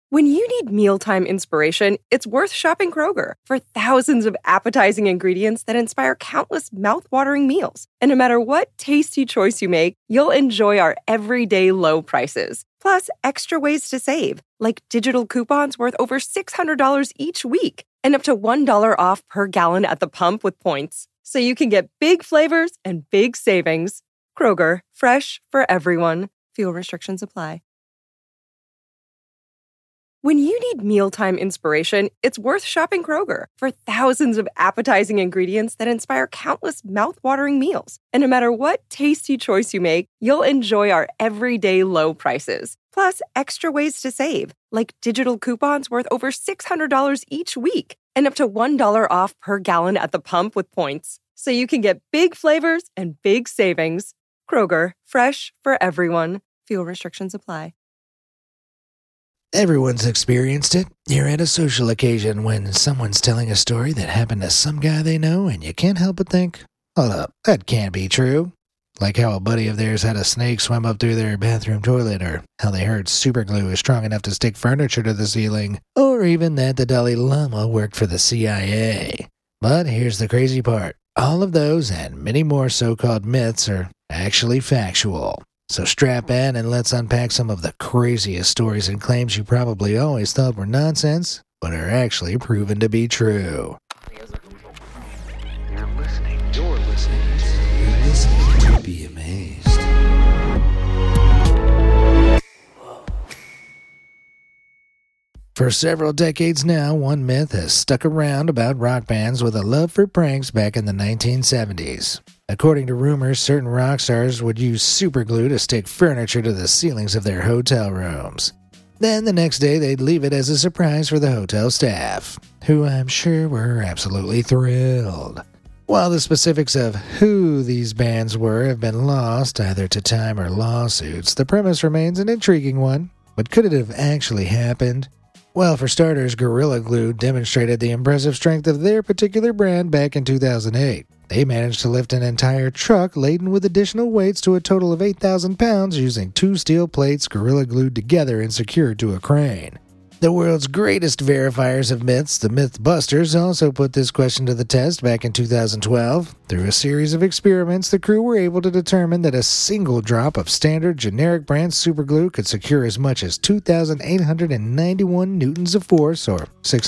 When you need mealtime inspiration, it's worth shopping Kroger for thousands of appetizing ingredients that inspire countless mouth-watering meals. And no matter what tasty choice you make, you'll enjoy our everyday low prices. Plus, extra ways to save, like digital coupons worth over $600 each week and up to $1 off per gallon at the pump with points. So you can get big flavors and big savings. Kroger, fresh for everyone. Fuel restrictions apply. When you need mealtime inspiration, it's worth shopping Kroger for thousands of appetizing ingredients that inspire countless mouth-watering meals. And no matter what tasty choice you make, you'll enjoy our everyday low prices. Plus, extra ways to save, like digital coupons worth over $600 each week and up to $1 off per gallon at the pump with points. So you can get big flavors and big savings. Kroger, fresh for everyone. Fuel restrictions apply. Everyone's experienced it. You're at a social occasion when someone's telling a story that happened to some guy they know, and you can't help but think, hold up, that can't be true. Like how a buddy of theirs had a snake swim up through their bathroom toilet, or how they heard superglue is strong enough to stick furniture to the ceiling, or even that the Dalai Lama worked for the CIA. But here's the crazy part. All of those and many more so-called myths are actually factual. So strap in and let's unpack some of the craziest stories and claims you probably always thought were nonsense, but are actually proven to be true. You're listening to Be Amazed. For several decades now, one myth has stuck around about rock bands with a love for pranks back in the 1970s. According to rumors, certain rock stars would use superglue to stick furniture to the ceilings of their hotel rooms. Then the next day they'd leave it as a surprise for the hotel staff, who I'm sure were absolutely thrilled. While the specifics of who these bands were have been lost either to time or lawsuits, the premise remains an intriguing one. But could it have actually happened? Well, for starters, Gorilla Glue demonstrated the impressive strength of their particular brand back in 2008. They managed to lift an entire truck laden with additional weights to a total of 8,000 pounds using 2 steel plates Gorilla glued together and secured to a crane. The world's greatest verifiers of myths, the Mythbusters, also put this question to the test back in 2012. Through a series of experiments, the crew were able to determine that a single drop of standard generic brand superglue could secure as much as 2,891 newtons of force, or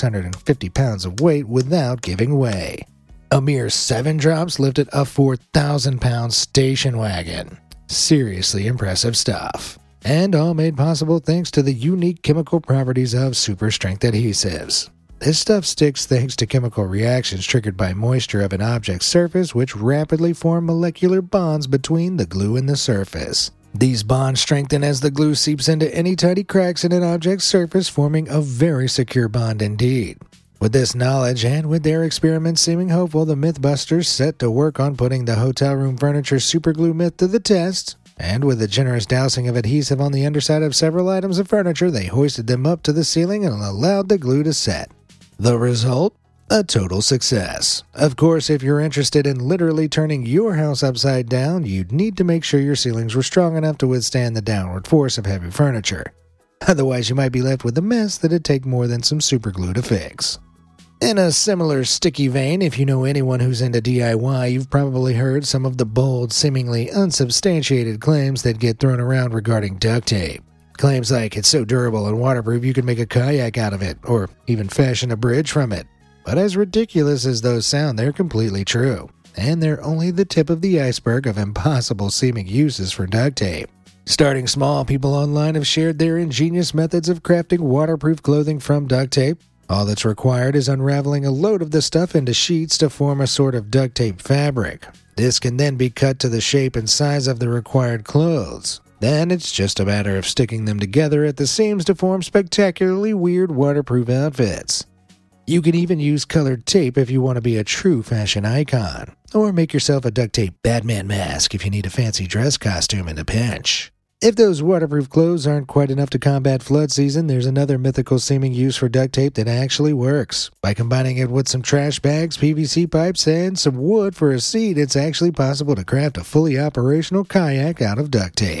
650 pounds of weight, without giving way. A mere 7 drops lifted a 4,000-pound station wagon. Seriously impressive stuff. And all made possible thanks to the unique chemical properties of super-strength adhesives. This stuff sticks thanks to chemical reactions triggered by moisture of an object's surface, which rapidly form molecular bonds between the glue and the surface. These bonds strengthen as the glue seeps into any tiny cracks in an object's surface, forming a very secure bond indeed. With this knowledge, and with their experiments seeming hopeful, the Mythbusters set to work on putting the hotel room furniture superglue myth to the test. And with a generous dousing of adhesive on the underside of several items of furniture, they hoisted them up to the ceiling and allowed the glue to set. The result? A total success. Of course, if you're interested in literally turning your house upside down, you'd need to make sure your ceilings were strong enough to withstand the downward force of heavy furniture. Otherwise, you might be left with a mess that'd take more than some superglue to fix. In a similar sticky vein, if you know anyone who's into DIY, you've probably heard some of the bold, seemingly unsubstantiated claims that get thrown around regarding duct tape. Claims like it's so durable and waterproof you can make a kayak out of it, or even fashion a bridge from it. But as ridiculous as those sound, they're completely true. And they're only the tip of the iceberg of impossible-seeming uses for duct tape. Starting small, people online have shared their ingenious methods of crafting waterproof clothing from duct tape. All that's required is unraveling a load of the stuff into sheets to form a sort of duct tape fabric. This can then be cut to the shape and size of the required clothes. Then it's just a matter of sticking them together at the seams to form spectacularly weird waterproof outfits. You can even use colored tape if you want to be a true fashion icon. Or make yourself a duct tape Batman mask if you need a fancy dress costume in a pinch. If those waterproof clothes aren't quite enough to combat flood season, there's another mythical-seeming use for duct tape that actually works. By combining it with some trash bags, PVC pipes, and some wood for a seat, it's actually possible to craft a fully operational kayak out of duct tape.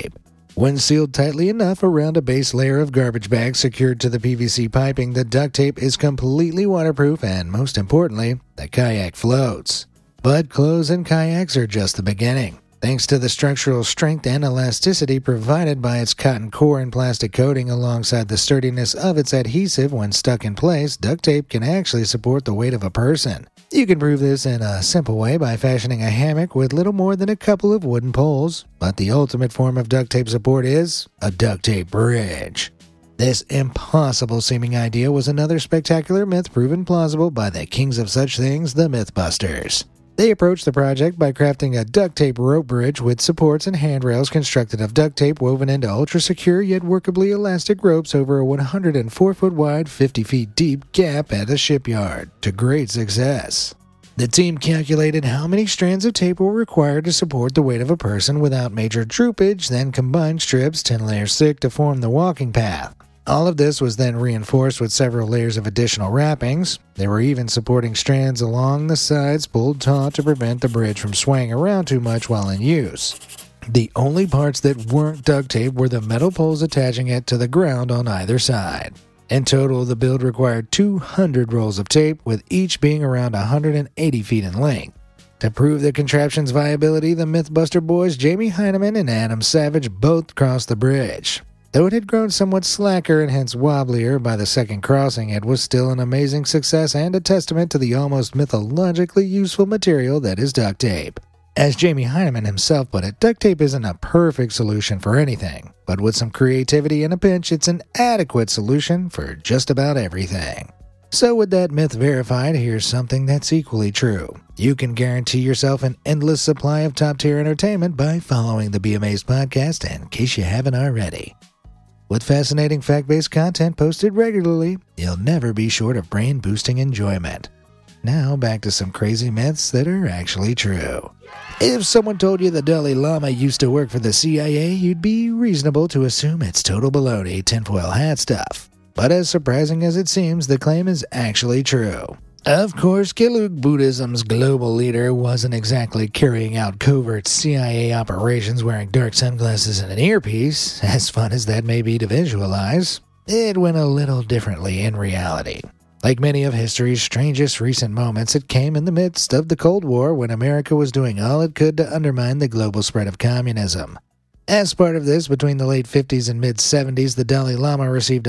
When sealed tightly enough around a base layer of garbage bags secured to the PVC piping, the duct tape is completely waterproof and, most importantly, the kayak floats. But clothes and kayaks are just the beginning. Thanks to the structural strength and elasticity provided by its cotton core and plastic coating alongside the sturdiness of its adhesive when stuck in place, duct tape can actually support the weight of a person. You can prove this in a simple way by fashioning a hammock with little more than a couple of wooden poles, but the ultimate form of duct tape support is a duct tape bridge. This impossible-seeming idea was another spectacular myth proven plausible by the kings of such things, the Mythbusters. They approached the project by crafting a duct tape rope bridge with supports and handrails constructed of duct tape woven into ultra-secure yet workably elastic ropes over a 104-foot wide, 50 feet deep gap at a shipyard, to great success. The team calculated how many strands of tape were required to support the weight of a person without major droopage, then combined strips 10 layers thick to form the walking path. All of this was then reinforced with several layers of additional wrappings. There were even supporting strands along the sides pulled taut to prevent the bridge from swaying around too much while in use. The only parts that weren't duct tape were the metal poles attaching it to the ground on either side. In total, the build required 200 rolls of tape, with each being around 180 feet in length. To prove the contraption's viability, the Mythbuster boys Jamie Heineman and Adam Savage both crossed the bridge. Though it had grown somewhat slacker and hence wobblier by the second crossing, it was still an amazing success and a testament to the almost mythologically useful material that is duct tape. As Jamie Heineman himself put it, duct tape isn't a perfect solution for anything, but with some creativity and a pinch, it's an adequate solution for just about everything. So with that myth verified, here's something that's equally true. You can guarantee yourself an endless supply of top-tier entertainment by following the Be Amazed podcast, in case you haven't already. With fascinating fact-based content posted regularly, you'll never be short of brain-boosting enjoyment. Now back to some crazy myths that are actually true. If someone told you the Dalai Lama used to work for the CIA, you'd be reasonable to assume it's total baloney, tinfoil hat stuff. But as surprising as it seems, the claim is actually true. Of course, Gelug Buddhism's global leader wasn't exactly carrying out covert CIA operations wearing dark sunglasses and an earpiece, as fun as that may be to visualize. It went a little differently in reality. Like many of history's strangest recent moments, it came in the midst of the Cold War when America was doing all it could to undermine the global spread of communism. As part of this, between the late 50s and mid-70s, the Dalai Lama received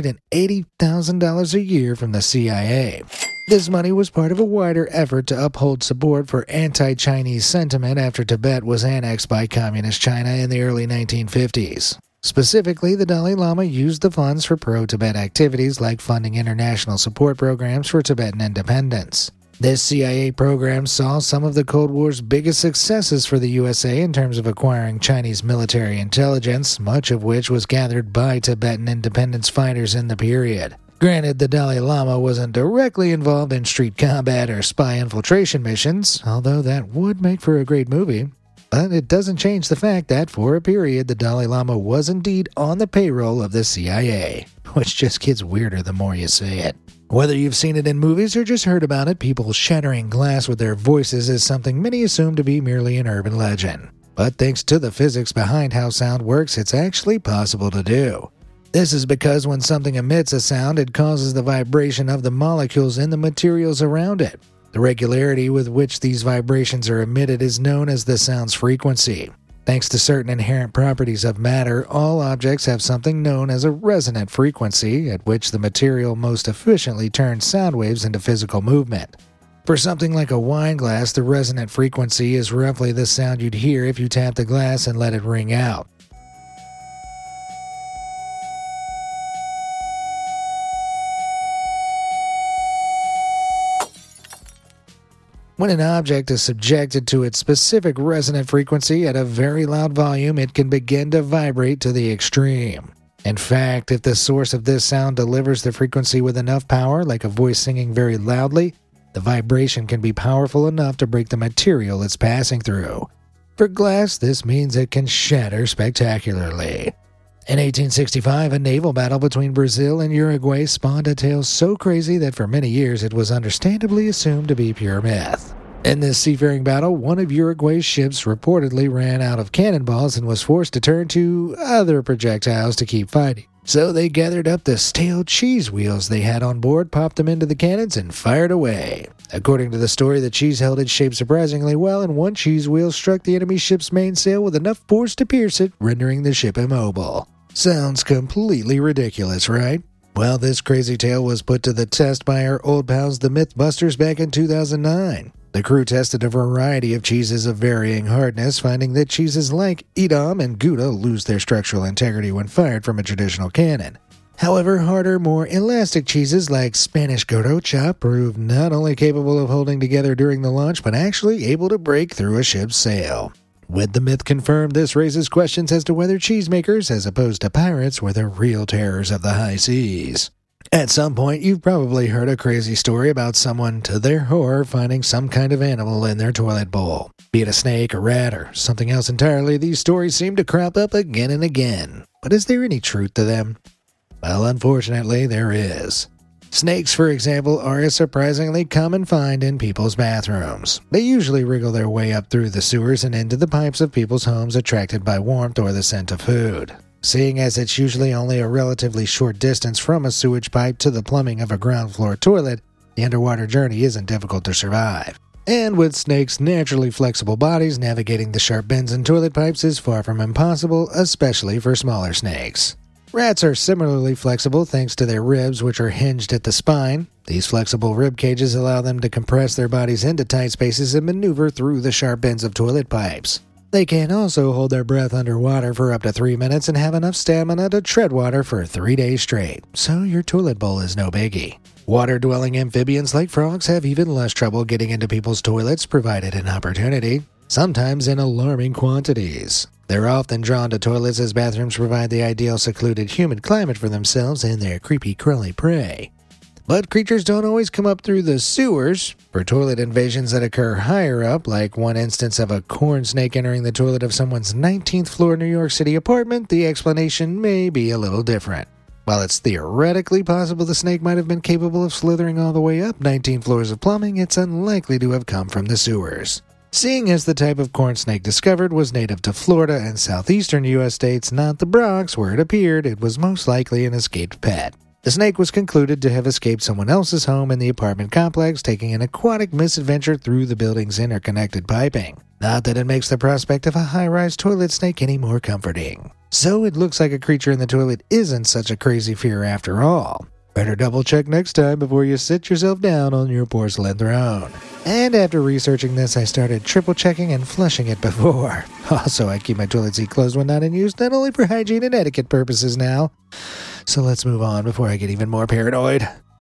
$180,000 a year from the CIA. This money was part of a wider effort to uphold support for anti-Chinese sentiment after Tibet was annexed by Communist China in the early 1950s. Specifically, the Dalai Lama used the funds for pro-Tibet activities like funding international support programs for Tibetan independence. This CIA program saw some of the Cold War's biggest successes for the USA in terms of acquiring Chinese military intelligence, much of which was gathered by Tibetan independence fighters in the period. Granted, the Dalai Lama wasn't directly involved in street combat or spy infiltration missions, although that would make for a great movie. But it doesn't change the fact that, for a period, the Dalai Lama was indeed on the payroll of the CIA, which just gets weirder the more you say it. Whether you've seen it in movies or just heard about it, people shattering glass with their voices is something many assume to be merely an urban legend. But thanks to the physics behind how sound works, it's actually possible to do. This is because when something emits a sound, it causes the vibration of the molecules in the materials around it. The regularity with which these vibrations are emitted is known as the sound's frequency. Thanks to certain inherent properties of matter, all objects have something known as a resonant frequency, at which the material most efficiently turns sound waves into physical movement. For something like a wine glass, the resonant frequency is roughly the sound you'd hear if you tap the glass and let it ring out. When an object is subjected to its specific resonant frequency at a very loud volume, it can begin to vibrate to the extreme. In fact, if the source of this sound delivers the frequency with enough power, like a voice singing very loudly, the vibration can be powerful enough to break the material it's passing through. For glass, this means it can shatter spectacularly. In 1865, a naval battle between Brazil and Uruguay spawned a tale so crazy that for many years it was understandably assumed to be pure myth. In this seafaring battle, one of Uruguay's ships reportedly ran out of cannonballs and was forced to turn to other projectiles to keep fighting. So they gathered up the stale cheese wheels they had on board, popped them into the cannons, and fired away. According to the story, the cheese held its shape surprisingly well, and one cheese wheel struck the enemy ship's mainsail with enough force to pierce it, rendering the ship immobile. Sounds completely ridiculous, right? Well, this crazy tale was put to the test by our old pals the Mythbusters back in 2009. The crew tested a variety of cheeses of varying hardness, finding that cheeses like Edam and Gouda lose their structural integrity when fired from a traditional cannon. However, harder, more elastic cheeses like Spanish Garrocha proved not only capable of holding together during the launch, but actually able to break through a ship's sail. With the myth confirmed, this raises questions as to whether cheesemakers, as opposed to pirates, were the real terrors of the high seas. At some point, you've probably heard a crazy story about someone, to their horror, finding some kind of animal in their toilet bowl. Be it a snake, a rat, or something else entirely, these stories seem to crop up again and again. But is there any truth to them? Well, unfortunately, there is. Snakes, for example, are a surprisingly common find in people's bathrooms. They usually wriggle their way up through the sewers and into the pipes of people's homes, attracted by warmth or the scent of food. Seeing as it's usually only a relatively short distance from a sewage pipe to the plumbing of a ground floor toilet, the underwater journey isn't difficult to survive. And with snakes' naturally flexible bodies, navigating the sharp bends in toilet pipes is far from impossible, especially for smaller snakes. Rats are similarly flexible thanks to their ribs, which are hinged at the spine. These flexible rib cages allow them to compress their bodies into tight spaces and maneuver through the sharp bends of toilet pipes. They can also hold their breath underwater for up to 3 minutes and have enough stamina to tread water for 3 days straight, so your toilet bowl is no biggie. Water-dwelling amphibians like frogs have even less trouble getting into people's toilets, provided an opportunity, sometimes in alarming quantities. They're often drawn to toilets as bathrooms provide the ideal secluded humid climate for themselves and their creepy crawly prey. But creatures don't always come up through the sewers. For toilet invasions that occur higher up, like one instance of a corn snake entering the toilet of someone's 19th floor New York City apartment, the explanation may be a little different. While it's theoretically possible the snake might have been capable of slithering all the way up 19 floors of plumbing, it's unlikely to have come from the sewers. Seeing as the type of corn snake discovered was native to Florida and southeastern U.S. states, not the Bronx, where it appeared, it was most likely an escaped pet. The snake was concluded to have escaped someone else's home in the apartment complex, taking an aquatic misadventure through the building's interconnected piping. Not that it makes the prospect of a high-rise toilet snake any more comforting. So it looks like a creature in the toilet isn't such a crazy fear after all. Better double-check next time before you sit yourself down on your porcelain throne. And after researching this, I started triple-checking and flushing it before. Also, I keep my toilet seat closed when not in use, not only for hygiene and etiquette purposes now. So let's move on before I get even more paranoid.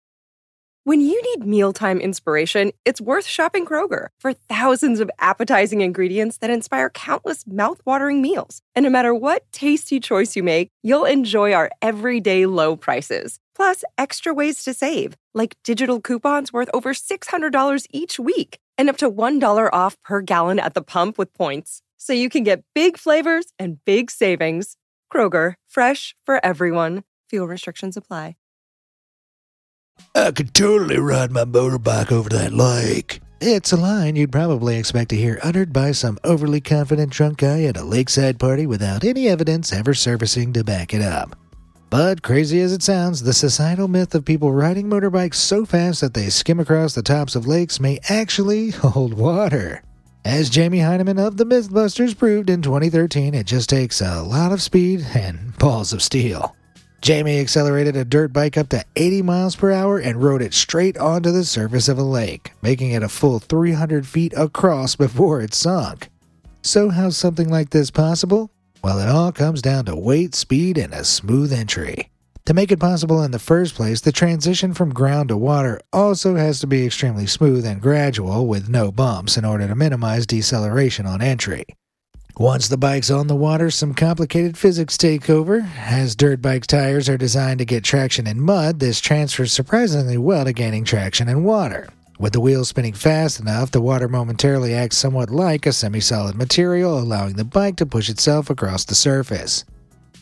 When you need mealtime inspiration, it's worth shopping Kroger for thousands of appetizing ingredients that inspire countless mouth-watering meals. And no matter what tasty choice you make, you'll enjoy our everyday low prices. Plus, extra ways to save, like digital coupons worth over $600 each week and up to $1 off per gallon at the pump with points. So you can get big flavors and big savings. Kroger, fresh for everyone. Fuel restrictions apply. I could totally ride my motorbike over that lake. It's a line you'd probably expect to hear uttered by some overly confident drunk guy at a lakeside party without any evidence ever surfacing to back it up. But crazy as it sounds, the societal myth of people riding motorbikes so fast that they skim across the tops of lakes may actually hold water. As Jamie Heineman of the Mythbusters proved in 2013, it just takes a lot of speed and balls of steel. Jamie accelerated a dirt bike up to 80 miles per hour and rode it straight onto the surface of a lake, making it a full 300 feet across before it sunk. So how's something like this possible? Well, it all comes down to weight, speed, and a smooth entry. To make it possible in the first place, the transition from ground to water also has to be extremely smooth and gradual with no bumps in order to minimize deceleration on entry. Once the bike's on the water, some complicated physics take over. As dirt bike tires are designed to get traction in mud, this transfers surprisingly well to gaining traction in water. With the wheels spinning fast enough, the water momentarily acts somewhat like a semi-solid material, allowing the bike to push itself across the surface.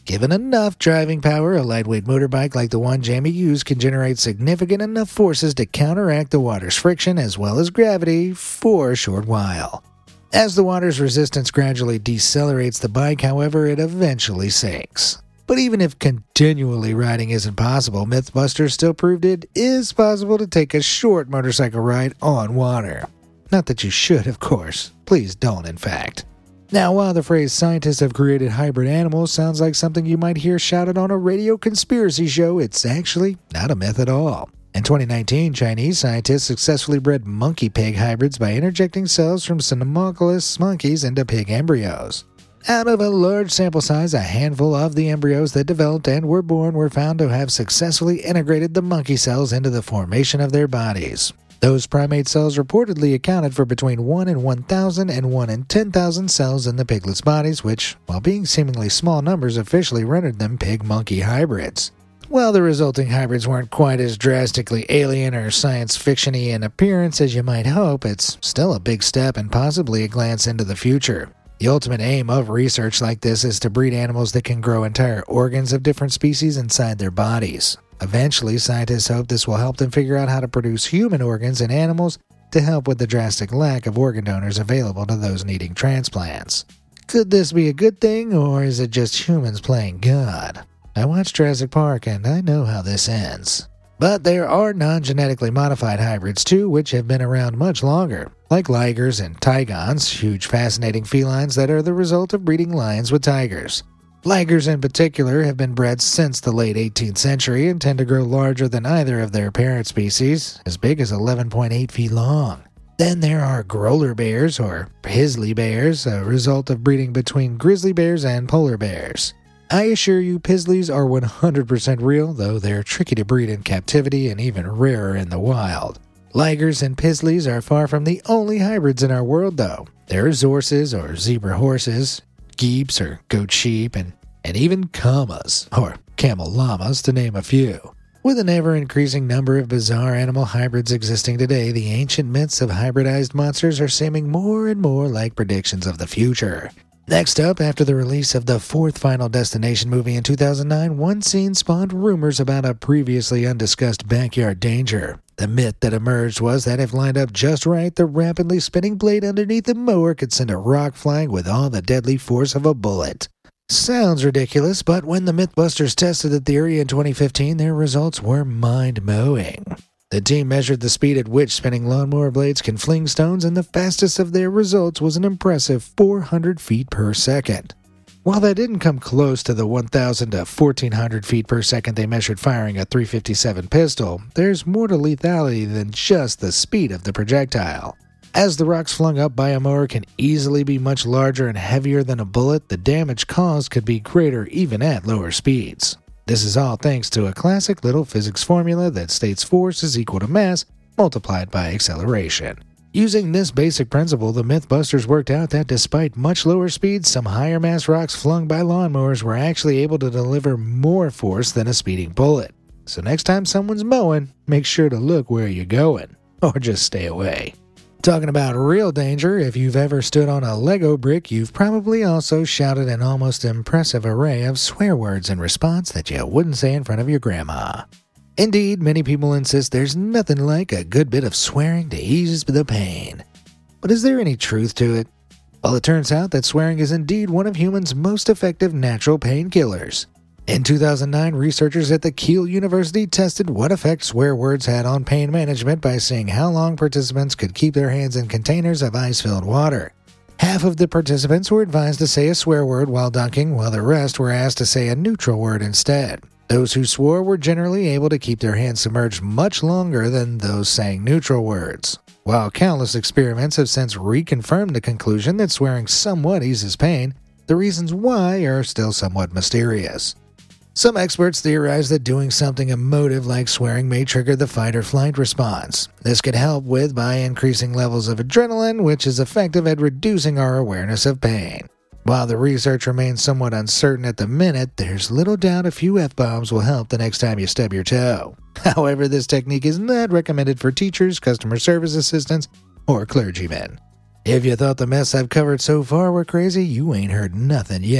Given enough driving power, a lightweight motorbike like the one Jamie used can generate significant enough forces to counteract the water's friction as well as gravity for a short while. As the water's resistance gradually decelerates the bike, however, it eventually sinks. But even if continually riding isn't possible, Mythbusters still proved it is possible to take a short motorcycle ride on water. Not that you should, of course. Please don't, in fact. Now, while the phrase scientists have created hybrid animals sounds like something you might hear shouted on a radio conspiracy show, it's actually not a myth at all. In 2019, Chinese scientists successfully bred monkey-pig hybrids by interjecting cells from cynomolgus monkeys into pig embryos. Out of a large sample size, a handful of the embryos that developed and were born were found to have successfully integrated the monkey cells into the formation of their bodies. Those primate cells reportedly accounted for between 1 in 1,000 and 1 in 10,000 cells in the piglets' bodies, which, while being seemingly small numbers, officially rendered them pig-monkey hybrids. While the resulting hybrids weren't quite as drastically alien or science fiction-y in appearance as you might hope, it's still a big step and possibly a glance into the future. The ultimate aim of research like this is to breed animals that can grow entire organs of different species inside their bodies. Eventually, scientists hope this will help them figure out how to produce human organs in animals to help with the drastic lack of organ donors available to those needing transplants. Could this be a good thing, or is it just humans playing God? I watched Jurassic Park, and I know how this ends. But there are non-genetically modified hybrids too, which have been around much longer, like ligers and tigons, huge fascinating felines that are the result of breeding lions with tigers. Ligers in particular have been bred since the late 18th century and tend to grow larger than either of their parent species, as big as 11.8 feet long. Then there are growler bears, or grizzly bears, a result of breeding between grizzly bears and polar bears. I assure you Pisleys are 100% real, though they're tricky to breed in captivity and even rarer in the wild. Ligers and Pisleys are far from the only hybrids in our world, though. There are Zorses, or zebra horses, geeps, or goat sheep, and even camas, or camel llamas, to name a few. With an ever-increasing number of bizarre animal hybrids existing today, the ancient myths of hybridized monsters are seeming more and more like predictions of the future. Next up, after the release of the fourth Final Destination movie in 2009, one scene spawned rumors about a previously undiscussed backyard danger. The myth that emerged was that if lined up just right, the rapidly spinning blade underneath the mower could send a rock flying with all the deadly force of a bullet. Sounds ridiculous, but when the Mythbusters tested the theory in 2015, their results were mind-blowing. The team measured the speed at which spinning lawnmower blades can fling stones, and the fastest of their results was an impressive 400 feet per second. While that didn't come close to the 1,000 to 1,400 feet per second they measured firing a .357 pistol, there's more to lethality than just the speed of the projectile. As the rocks flung up by a mower can easily be much larger and heavier than a bullet, the damage caused could be greater even at lower speeds. This is all thanks to a classic little physics formula that states force is equal to mass multiplied by acceleration. Using this basic principle, the Mythbusters worked out that despite much lower speeds, some higher mass rocks flung by lawnmowers were actually able to deliver more force than a speeding bullet. So next time someone's mowing, make sure to look where you're going, or just stay away. Talking about real danger, if you've ever stood on a Lego brick, you've probably also shouted an almost impressive array of swear words in response that you wouldn't say in front of your grandma. Indeed, many people insist there's nothing like a good bit of swearing to ease the pain. But is there any truth to it? Well, it turns out that swearing is indeed one of humans' most effective natural painkillers. In 2009, researchers at the Kiel University tested what effect swear words had on pain management by seeing how long participants could keep their hands in containers of ice-filled water. Half of the participants were advised to say a swear word while dunking, while the rest were asked to say a neutral word instead. Those who swore were generally able to keep their hands submerged much longer than those saying neutral words. While countless experiments have since reconfirmed the conclusion that swearing somewhat eases pain, the reasons why are still somewhat mysterious. Some experts theorize that doing something emotive like swearing may trigger the fight or flight response. This could help with by increasing levels of adrenaline, which is effective at reducing our awareness of pain. While the research remains somewhat uncertain at the minute, there's little doubt a few F-bombs will help the next time you stub your toe. However, this technique is not recommended for teachers, customer service assistants, or clergymen. If you thought the myths I've covered so far were crazy, you ain't heard nothing yet.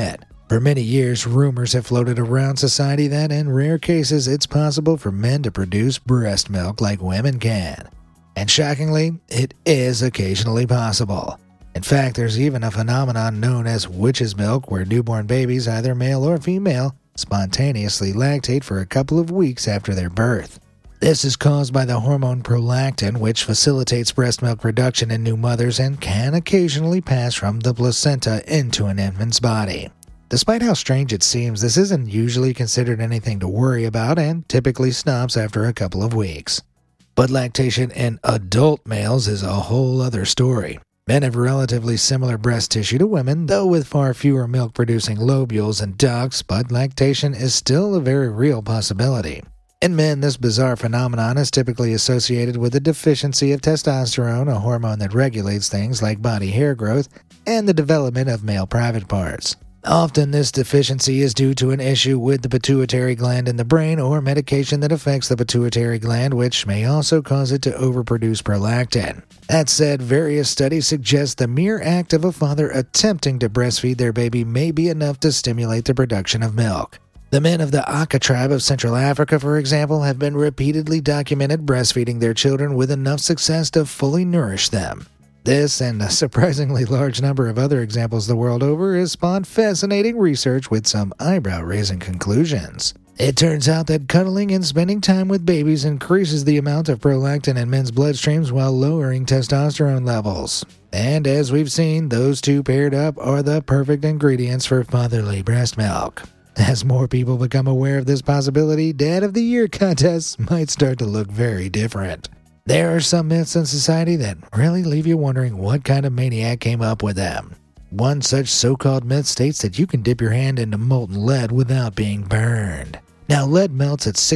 For many years, rumors have floated around society that in rare cases it's possible for men to produce breast milk like women can. And shockingly, it is occasionally possible. In fact, there's even a phenomenon known as witch's milk where newborn babies, either male or female, spontaneously lactate for a couple of weeks after their birth. This is caused by the hormone prolactin, which facilitates breast milk production in new mothers and can occasionally pass from the placenta into an infant's body. Despite how strange it seems, this isn't usually considered anything to worry about and typically stops after a couple of weeks. But lactation in adult males is a whole other story. Men have relatively similar breast tissue to women, though with far fewer milk-producing lobules and ducts, but lactation is still a very real possibility. In men, this bizarre phenomenon is typically associated with a deficiency of testosterone, a hormone that regulates things like body hair growth and the development of male private parts. Often, this deficiency is due to an issue with the pituitary gland in the brain or medication that affects the pituitary gland, which may also cause it to overproduce prolactin. That said, various studies suggest the mere act of a father attempting to breastfeed their baby may be enough to stimulate the production of milk. The men of the Aka tribe of Central Africa, for example, have been repeatedly documented breastfeeding their children with enough success to fully nourish them. This, and a surprisingly large number of other examples the world over, has spawned fascinating research with some eyebrow-raising conclusions. It turns out that cuddling and spending time with babies increases the amount of prolactin in men's bloodstreams while lowering testosterone levels. And as we've seen, those two paired up are the perfect ingredients for fatherly breast milk. As more people become aware of this possibility, Dad of the Year contests might start to look very different. There are some myths in society that really leave you wondering what kind of maniac came up with them. One such so-called myth states that you can dip your hand into molten lead without being burned. Now, lead melts at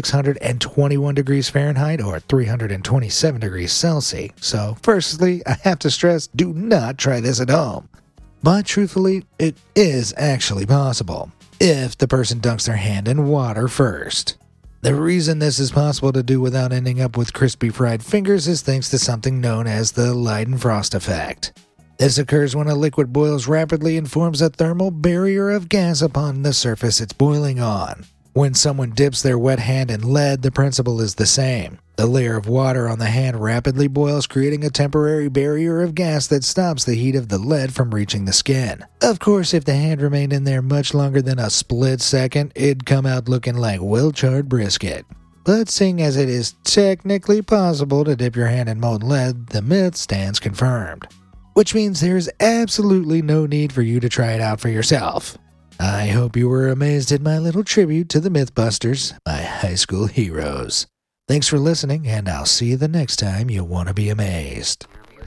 621 degrees Fahrenheit or 327 degrees Celsius, so firstly, I have to stress, do not try this at home. But truthfully, it is actually possible, if the person dunks their hand in water first. The reason this is possible to do without ending up with crispy fried fingers is thanks to something known as the Leidenfrost effect. This occurs when a liquid boils rapidly and forms a thermal barrier of gas upon the surface it's boiling on. When someone dips their wet hand in lead, the principle is the same. The layer of water on the hand rapidly boils, creating a temporary barrier of gas that stops the heat of the lead from reaching the skin. Of course, if the hand remained in there much longer than a split second, it'd come out looking like well-charred brisket. But seeing as it is technically possible to dip your hand in molten lead, the myth stands confirmed. Which means there's absolutely no need for you to try it out for yourself. I hope you were amazed at my little tribute to the Mythbusters, my high school heroes. Thanks for listening, and I'll see you the next time you want to be amazed.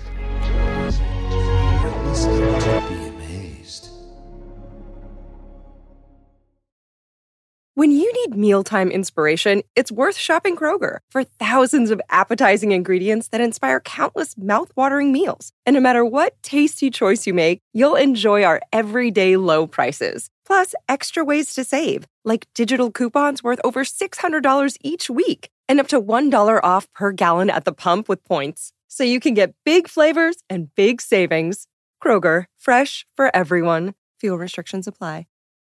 When you need mealtime inspiration, it's worth shopping Kroger for thousands of appetizing ingredients that inspire countless mouth-watering meals. And no matter what tasty choice you make, you'll enjoy our everyday low prices. Plus, extra ways to save, like digital coupons worth over $600 each week and up to $1 off per gallon at the pump with points. So you can get big flavors and big savings. Kroger, fresh for everyone. Fuel restrictions apply.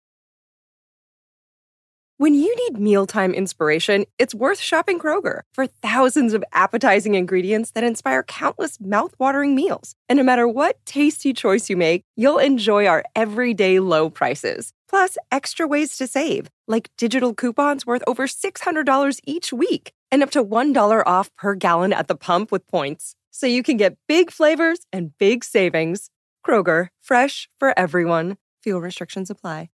When you need mealtime inspiration, it's worth shopping Kroger for thousands of appetizing ingredients that inspire countless mouth-watering meals. And no matter what tasty choice you make, you'll enjoy our everyday low prices. Plus, extra ways to save, like digital coupons worth over $600 each week and up to $1 off per gallon at the pump with points. So you can get big flavors and big savings. Kroger, fresh for everyone. Fuel restrictions apply.